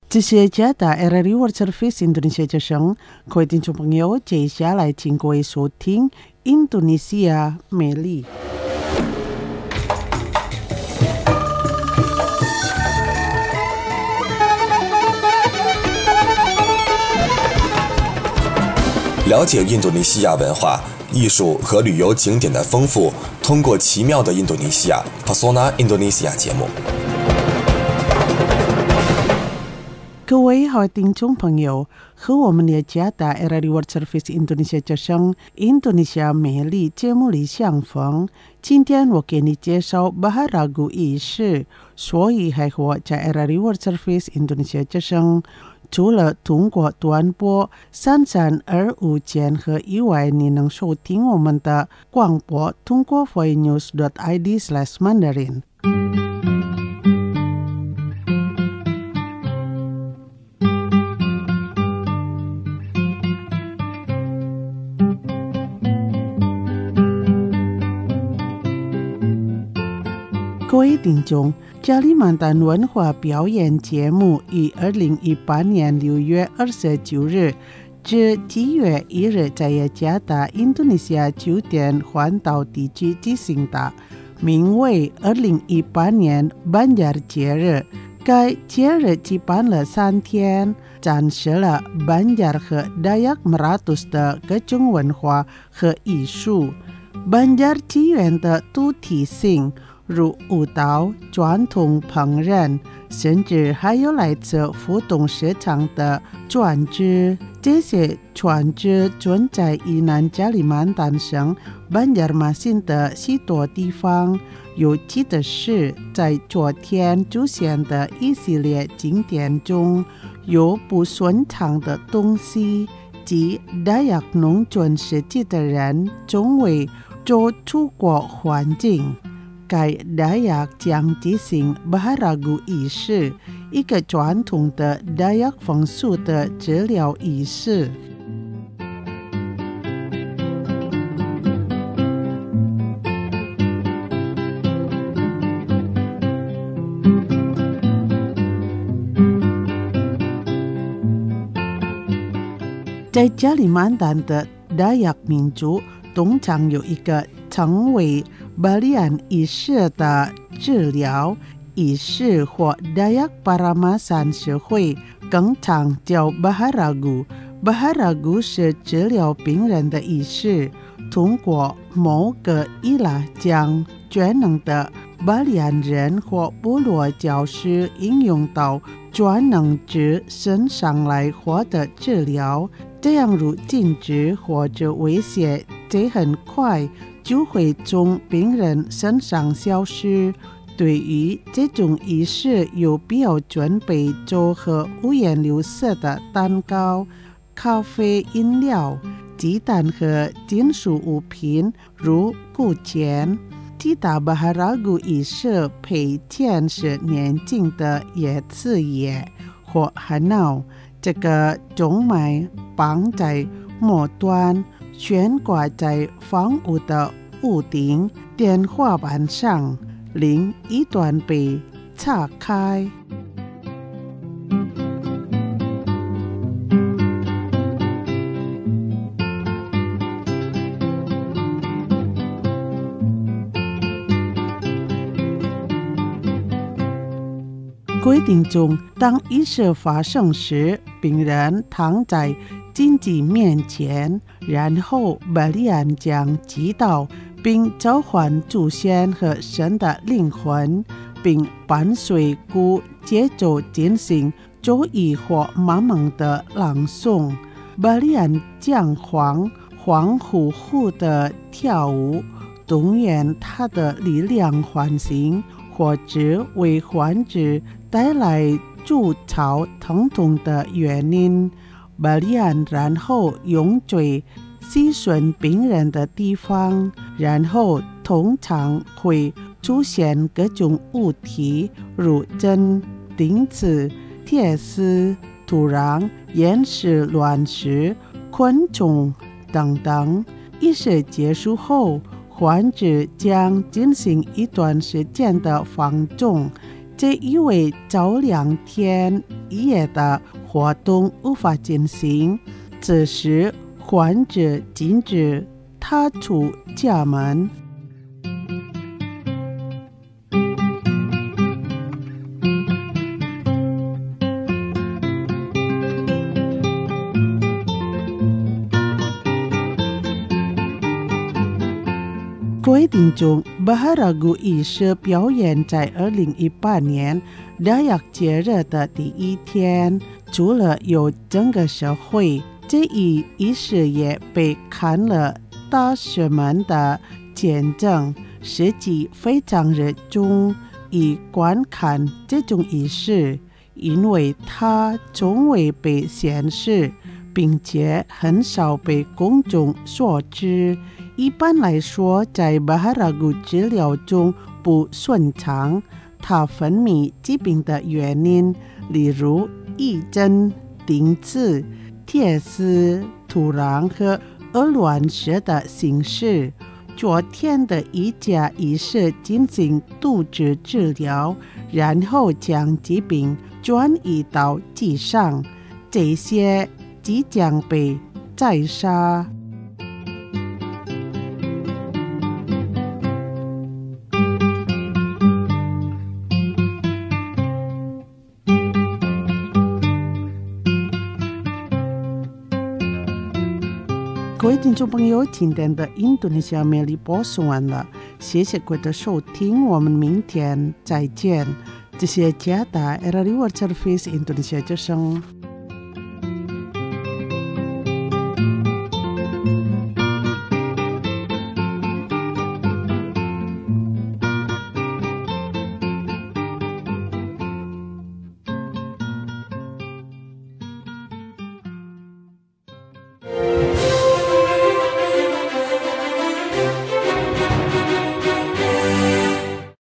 这是加达 RRI World Service Indonesia 之声，各位听众朋友，接下来请各位收听印度尼西亚美丽。 了解印度尼西亚文化、艺术和旅游景点的丰富，通过奇妙的印度尼西亚 Pesona Indonesia 节目。 各位好，听众朋友，和我们的加达 RRI World Service Indonesia 之声印度尼西亚美丽节目里相逢。今天我给你介绍巴哈拉古仪式，所以还活在 RRI World Service Indonesia 之声。除了通过短波3325千赫以外，你能收听我们的广播，通过 voinews.id/Mandarin。各位听众，加里曼丹文化表演节目于2018年6月29日至7月1日在雅加达印度尼西亚酒店环岛地区进行的，名为2018年班加尔节日。该节日举办了3天，展示了班加尔和Dayak Meratus的各种文化和艺术。班加尔起源的主题性如舞蹈、传统烹饪，甚至还有来自浮动市场的船只。这些船只存在于南加里曼丹省班加尔马辛的许多地方。有趣的是，在昨天出现的一系列景点中，有不顺畅的东西，即Dayak农村时期的人总为做出国环境。该Dayak将进行巴哈拉古仪式，一个传统的Dayak风俗的治疗仪式。在加里曼丹的Dayak民族通常有一个称为Balian 仪式的治疗仪式，或Dayak Paramasan 社会更常叫巴哈拉古。巴哈拉古是治疗病人的仪式，通过某个伊拉将全能的巴利安人或部落教师应用到专能者身上来获得治疗，这样如禁止或者威胁，这很快就会从病人身上消失。对于这种仪式，有必要准备做和五颜六色的蛋糕、咖啡饮料、鸡蛋和金属物品，如古钱。其他巴哈拉古仪式配件是年轻的椰子叶或海脑，这个种麦绑在末端，悬挂在房屋的屋顶、天花板上，另一端被岔开。规定中，当仪式发生时，病人躺在禁忌面前，然后巴利安将祈祷并召唤祖先和神的灵魂，并伴随鼓节奏进行周易或慢慢的朗诵。巴利安将恍惚惚的跳舞，动员他的力量唤醒，或者为患者带来筑巢疼痛的原因。巴利安然后用嘴吸吮病人的地方，然后通常会出现各种物体，如针、钉子、铁丝、土壤、岩石、卵石、昆虫等等。仪式结束后，患者将进行一段时间的放纵， 这因为早2天1夜的活动无法进行，此时患者禁止踏出家门。各位听众，巴哈拉古仪式表演在2018年大雅节日的第一天，除了有整个社会，这一仪式也被看了大师们的见证，实际非常热衷于观看这种仪式，因为它从未被显示，并且很少被公众所知。一般来说，在巴哈拉古治疗中不顺畅，它分泌疾病的原因，例如癔症、钉刺、铁丝、土壤和鹅卵石的形式。昨天的一家医师进行杜治治疗，然后将疾病转移到鸡上，这些即将被宰杀。各位听众朋友，今天的印度尼西亚美丽播送完了，谢谢各位的收听，我们明天再见。这是加达 RRI World Service Indonesia 之声。